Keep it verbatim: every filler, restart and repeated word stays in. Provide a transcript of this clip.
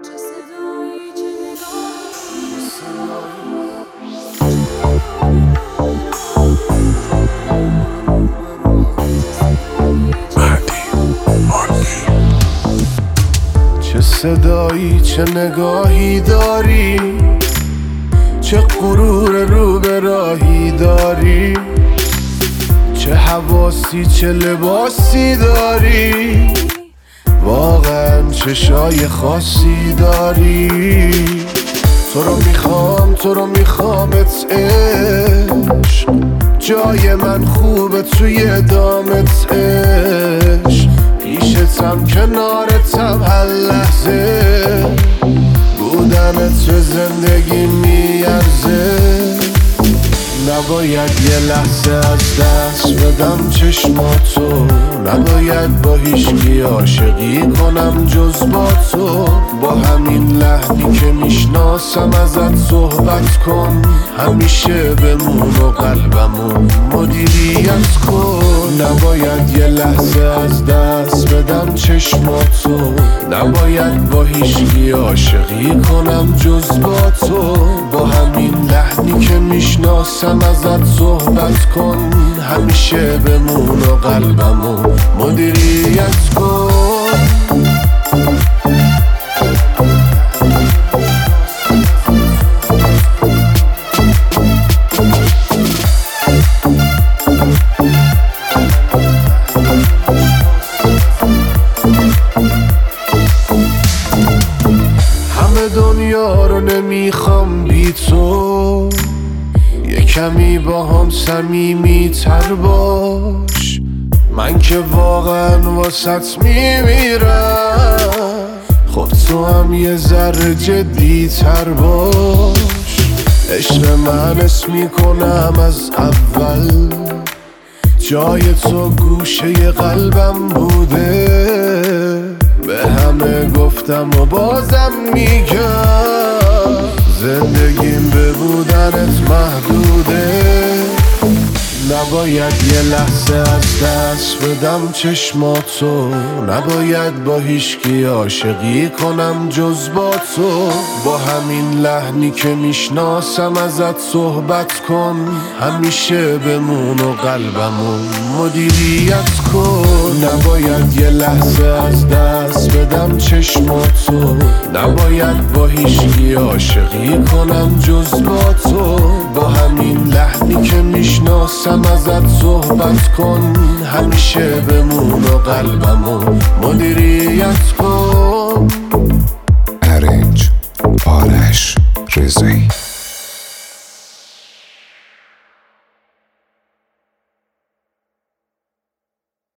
چه صدایی چه نگاهی داری، چه غرور رو به راهی داری، چه حواسی چه لباسی داری، واقعا چشای خاصی داری. تو رو میخوام تو رو میخوامت عشق، جای من خوبه توی دامت عشق، پیشتم کنارتم هر لحظه، بودنت به زندگی میارزه. نباید یه لحظه از دست بدم چشماتو، نباید با هیچکی عاشقی کنم جز با تو. با همین لحنی که میشناسم ازت صحبت کن، همیشه بمون و قلبمو مدیریت کن. نباید یه لحظه از دست بدم چشماتو، نباید با هیچکی عاشقی کنم جز با تو. با همین لحنی که میشناسم ازت صحبت کن، همیشه بمون و قلبمو مدیریت کن. همه دنیا رو نمیخوام بی تو، یه کمی با هم صمیمی تر باش. من که واقعا واسط میمیرم، خب تو هم یه ذره جدی تر باش. عشق من حس میکنم از اول، جای تو گوشه قلبم بوده. به همه گفتم و بازم میگم، زندگیم به بودنت محدوده. نباید یه لحظه از دست بدم چشماتو، نباید با هیچکی عاشقی کنم جز با تو. با همین لحنی که میشناسم ازت صحبت کن، همیشه بمون و قلبمو مدیریت کن. نباید یه لحظه از دست بدم چشماتو، نباید با هیچکی عاشقی کنم جز با تو. با همین لحنی که میشناسم ازت صحبت کن، همیشه بمون و قلبمو مدیریت کن. ارنج آرش رضایی.